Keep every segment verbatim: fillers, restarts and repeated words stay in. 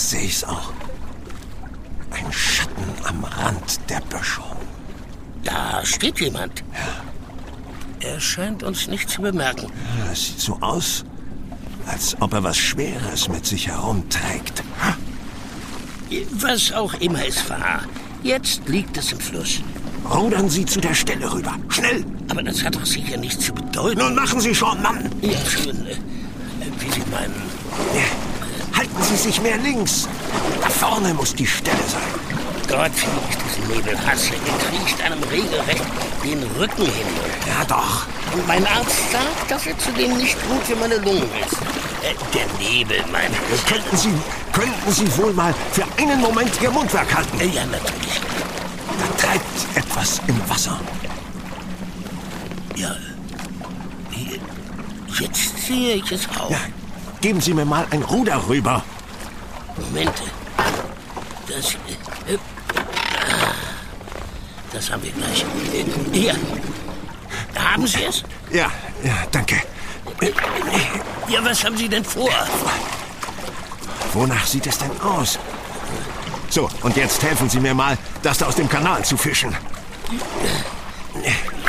Jetzt sehe ich's auch. Ein Schatten am Rand der Böschung. Da steht jemand. Ja. Er scheint uns nicht zu bemerken. Ja, es sieht so aus, als ob er was Schweres mit sich herumträgt. Was auch immer es war, jetzt liegt es im Fluss. Rudern Sie zu der Stelle rüber. Schnell! Aber das hat doch sicher nichts zu bedeuten. Nun machen Sie schon, Mann! Ja, schön. Äh, Wie Sie meinen. Halten Sie sich mehr links. Da vorne muss die Stelle sein. Gott, wie ich diesen Nebel hasse. Er kriecht einem regelrecht den Rücken hin. Ja, doch. Und mein Arzt sagt, dass er zudem nicht gut für meine Lungen ist. Äh, der Nebel, mein... Könnten Sie, könnten Sie wohl mal für einen Moment Ihr Mundwerk halten? Äh, ja, natürlich. Da treibt etwas im Wasser. Ja. Jetzt sehe ich es auch. Ja, geben Sie mir mal ein Ruder rüber. Moment. Das... Äh, das haben wir gleich. Äh, hier. Haben Sie es? Ja, ja, danke. Ja, was haben Sie denn vor? Wonach sieht es denn aus? So, und jetzt helfen Sie mir mal, das da aus dem Kanal zu fischen.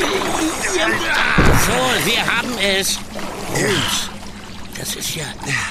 So, wir haben es. Holmes, das ist ja